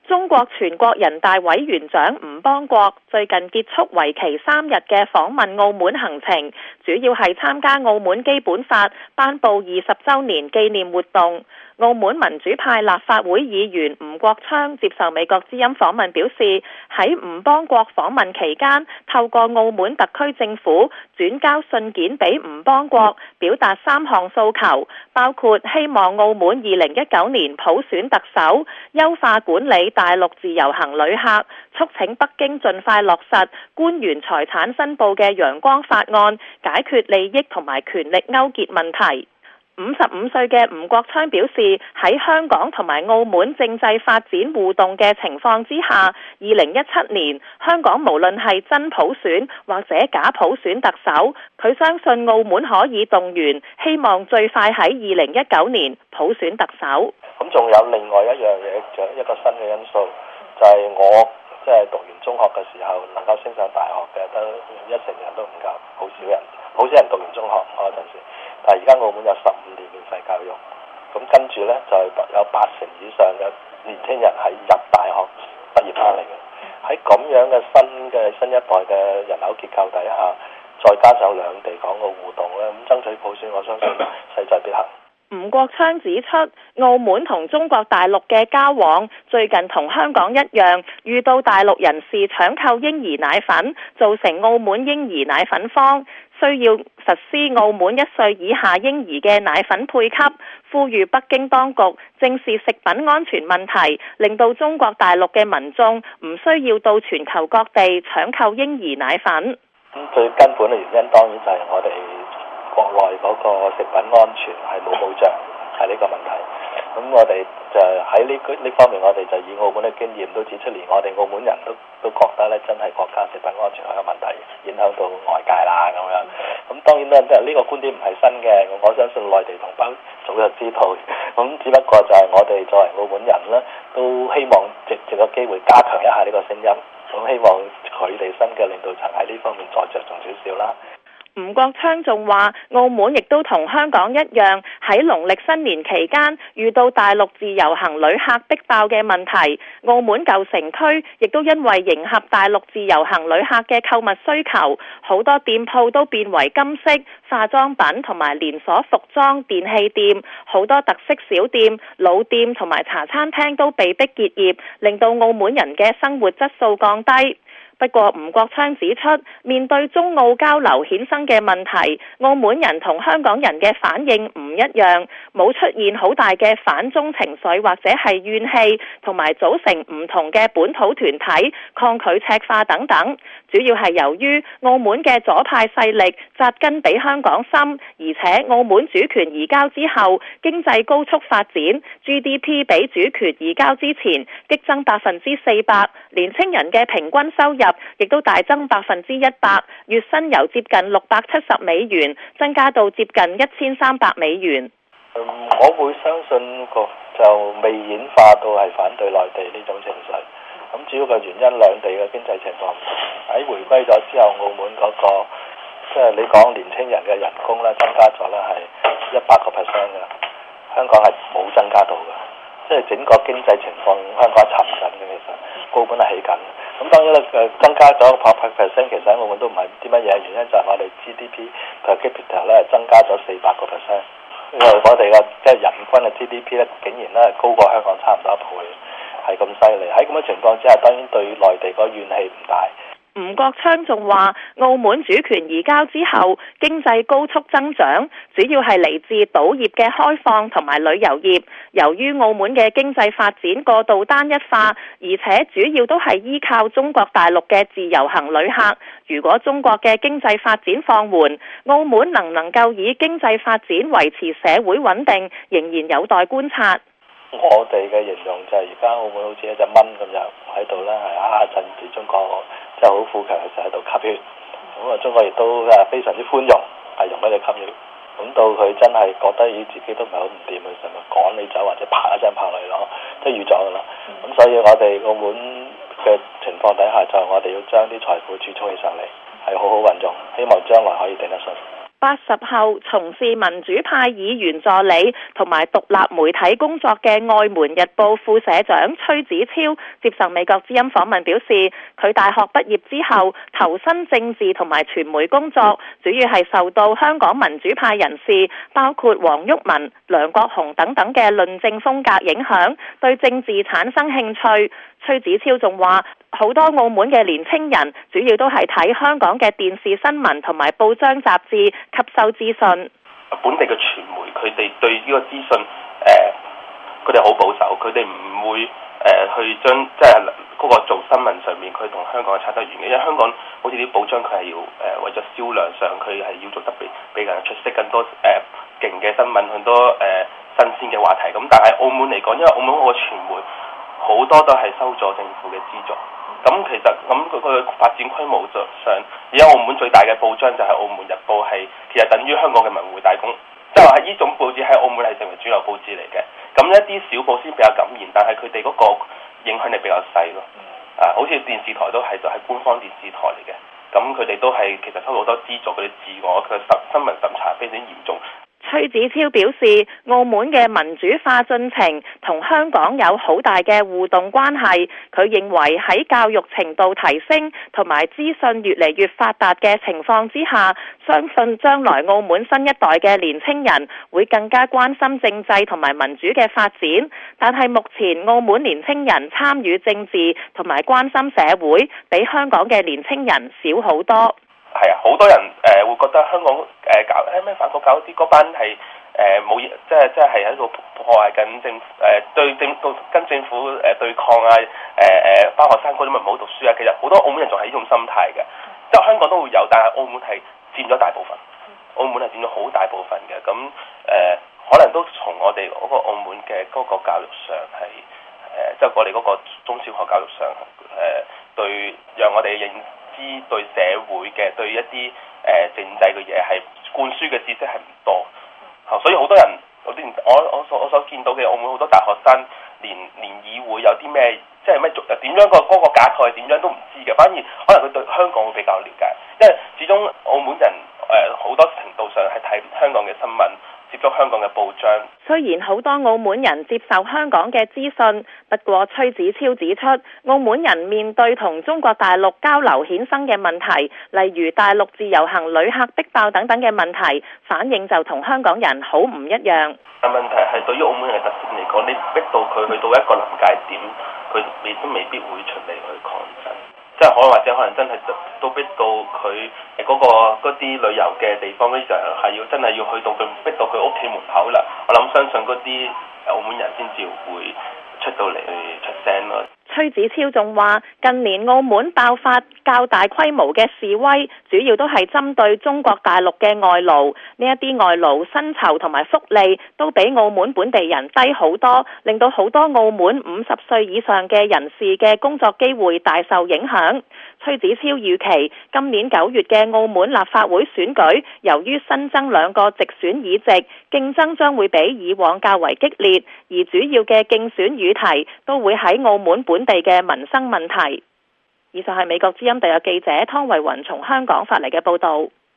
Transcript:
中國全國人大委員長吳邦國最近結束為期3日嘅訪問澳門行程，主要係參加澳門基本法頒布20週年紀念活動。澳門民主派立法會議員吳國昌接受美國之音訪問表示，喺吳邦國訪問期間，透過澳門特區政府轉交信件俾吳邦國，表達3項訴求，包括希望澳門2019年普選特首、優化管理大陸自由行旅客，促請北京盡快落實官員財產申報嘅陽光法案，解決利益同埋權力勾結問題。55歲嘅吳國昌表示，喺香港同埋澳門政制發展互動嘅情況之下，2017年香港無論係真普選或者假普選特首，佢相信澳門可以動員，希望最快喺2019年普選特首。 咁仲有另外一樣嘢，就一個新嘅因素，就係我即係讀完中學嘅時候能夠升上大學嘅，得1成人都唔夠，好少人讀完中學嗰陣時。但係而家澳門有15年免費教育，咁跟住呢，就有8成以上嘅年輕人係入大學畢業翻嚟嘅。喺咁樣嘅新一代嘅人口結構底下，再加上兩地港澳互動呢，咁爭取普選，我相信勢在必行。 吳國昌指出，澳門同中國大陸嘅交往最近同香港一樣，遇到大陸人士搶購嬰兒奶粉，造成澳門嬰兒奶粉荒，需要實施澳門1歲以下嬰兒嘅奶粉配給，呼籲北京當局正視食品安全問題，令到中國大陸嘅民眾唔需要到全球各地搶購嬰兒奶粉。 最根本嘅原因當然就係我哋國內嗰個食品安全係冇保障，係呢個問題。咁我哋就喺呢方面，我哋就以澳門嘅經驗都指出，連我哋澳門人都覺得咧，真係國家食品安全係有問題，影響到外界啦咁樣。咁當然咧，呢個觀點唔係新嘅，我相信內地同胞早就知道。咁只不過就係我哋作為澳門人咧，都希望藉個機會加強一下呢個聲音。咁希望佢哋新嘅領導層喺呢方面再着重少少啦。 吳國昌仲話，澳門亦都同香港一樣，喺農曆新年期間遇到大陸自由行旅客逼爆嘅問題。澳門舊城區亦都因為迎合大陸自由行旅客嘅購物需求，好多店鋪都變為金飾、化妝品同埋連鎖服裝、電器店，好多特色小店、老店同埋茶餐廳都被逼結業，令到澳門人嘅生活質素降低。不過吳國昌指出，面對中澳交流衍生嘅問題，澳門人同香港人嘅反應唔一樣，冇出現好大嘅反中情緒或者係怨氣，同埋組成唔同嘅本土團體抗拒赤化等等。主要係由於澳門嘅左派勢力紮根比香港深，而且澳門主權移交之後，經濟高速發展 ，GDP 比主權移交之前激增400%，年青人嘅平均收入亦都大增100%，月薪由接近670美元增加到接近1300美元。 我會相信就未演化到係反對內地呢種情緒。咁主要嘅原因，兩地嘅經濟情況唔同。喺回歸咗之後，澳門嗰個即係你講年青人嘅人工咧增加咗咧係100%嘅，香港係冇增加到嘅。即係整個經濟情況，香港係沉緊嘅，其實澳門係起緊。咁當然咧，增加咗100%，其實喺澳門都唔係啲乜嘢，原因就係我哋 GDP per capita 咧增加咗400%，因為我哋嘅即係人均嘅 GDP 咧，竟然咧係高過香港差唔多1倍，係咁犀利。喺咁嘅情況之下，當然對內地個怨氣唔大。 吳國昌仲話，澳門主權移交之後，經濟高速增長，主要係嚟自賭業嘅開放同埋旅遊業。由於澳門嘅經濟發展過度單一化，而且主要都係依靠中國大陸嘅自由行旅客。如果中國嘅經濟發展放緩，澳門能夠以經濟發展維持社會穩定，仍然有待觀察。 我哋嘅形容就係而家澳門好似一隻蚊咁樣喺度咧，係趁住中國即係好富強嘅時候喺度吸血。咁啊，中國亦都非常之寬容，係容許你吸血。咁到佢真係覺得自己都唔係好唔掂嘅時候，咪趕你走或者拍一陣拍嚟咯，即係預咗㗎啦。咁所以我哋澳門嘅情況底下，就係我哋要將啲財富儲蓄起上嚟，係好好運用，希望將來可以頂得順。 80後從事民主派議員助理同埋獨立媒體工作嘅外媒日報副社長崔子超接受美國之音訪問表示，佢大學畢業之後投身政治同埋傳媒工作，主要係受到香港民主派人士包括黃毓民、梁國雄等等嘅論政風格影響，對政治產生興趣。崔子超仲話，好多澳門嘅年輕人主要都係睇香港嘅電視新聞同埋報章雜誌吸收資訊。 本地嘅傳媒佢哋對呢個資訊佢哋好保守，佢哋唔會去將即係嗰個做新聞上面佢同香港係差得遠嘅，因為香港好似啲報章佢係要為咗銷量上佢係要做得比較出色，更多勁嘅新聞，很多新鮮嘅話題。咁但係澳門嚟講，因為澳門嗰個傳媒好多都係收咗政府嘅資助，咁其實咁佢個發展規模上，而家澳門最大嘅報章就係《澳門日報》，係其實等於香港嘅文匯大公，即係話呢種報紙喺澳門係成為主流報紙嚟嘅。咁一啲小報先比較敢言，但係佢哋嗰個影響力比較細咯。好似電視台都係就係官方電視台嚟嘅，咁佢哋都係其實收好多資助，佢哋自我嘅新聞審查非常嚴重。 崔子超表示，澳門嘅民主化進程同香港有好大嘅互動關係。佢認為喺教育程度提升同埋資訊越嚟越發達嘅情況之下，相信將來澳門新一代嘅年輕人會更加關心政制同埋民主嘅發展。但係目前澳門年輕人參與政治同埋關心社會，比香港嘅年輕人少好多。 係啊，好多人會覺得香港搞咩反國搞啲嗰班係冇嘢，即係喺度破壞緊政府跟政府對抗啊，包學生嗰啲咪唔好讀書啊。其實好多澳門人仲係呢種心態嘅，即係香港都會有，但係澳門係佔咗大部分，澳門係佔咗好大部分嘅。咁可能都從我哋嗰個澳門嘅嗰個教育上係即係我哋嗰個中小學教育上對讓我哋認對社會嘅對一啲政制嘅嘢係灌輸嘅知識係唔多，所以好多人我所見到嘅澳門好多大學生連議會有啲咩即係咩點樣嗰個架構係點樣都唔知嘅，反而可能佢對香港會比較了解，因為始終澳門人好多程度上係睇香港嘅新聞，接觸香港嘅報章。 雖然好多澳門人接受香港嘅資訊，不過崔子超指出，澳門人面對同中國大陸交流衍生嘅問題，例如大陸自由行旅客逼爆等等嘅問題，反應就同香港人好唔一樣。 但問題係對於澳門人嘅特性嚟講，你逼到佢去到一個臨界點，佢都未必會出嚟去抗爭。即係可能真係都逼到佢嗰啲旅遊嘅地方咧，就係要真係要去到佢逼到佢屋企門口啦。我諗相信嗰啲澳門人先至會出到嚟去出聲咯。 崔子超仲話，近年澳門爆發較大規模嘅示威，主要都係針對中國大陸嘅外勞。呢一啲外勞薪酬同埋福利都比澳門本地人低好多，令到好多澳門50歲以上嘅人士嘅工作機會大受影響。崔子超預期今年9月嘅澳門立法會選舉，由於新增2個直選議席，競爭將會比以往較為激烈，而主要嘅競選議題都會喺澳門本地嘅民生問題。以上係美國之音特約記者湯慧雲從香港發嚟嘅報導。